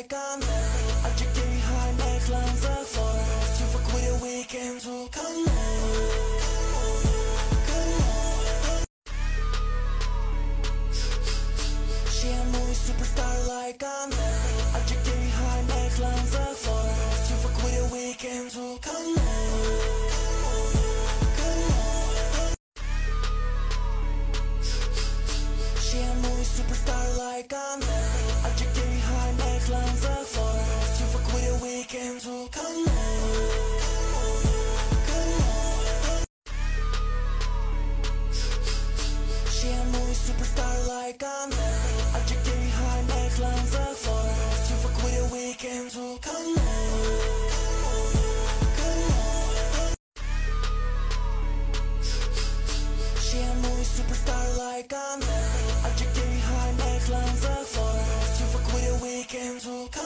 like I know I just get high, make lines up for to fuck with your weekend, so come on. She a movie superstar like I know I just get high, make lines up for to fuck with your weekend, so come on. She a movie superstar like I know I just get high, make lines up for to fuck with your weekend, so come on. She a movie superstar like I know I just get high, make lines up for to fuck with your weekend, so come on. She a movie superstar like I know I just get high, make lines up for to fuck with your weekend, so come on.